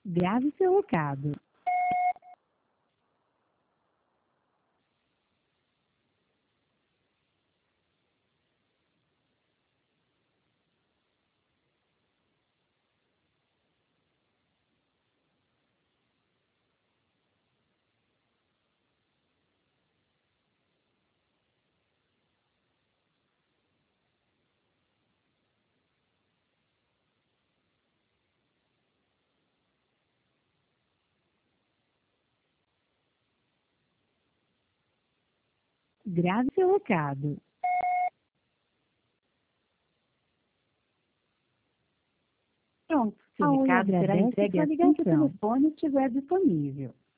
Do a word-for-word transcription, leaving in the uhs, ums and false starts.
Grave seu recado. Grave seu recado. Pronto, seu A Oi recado será agradece entregue sua assim que o ligação. telefone estiver disponível.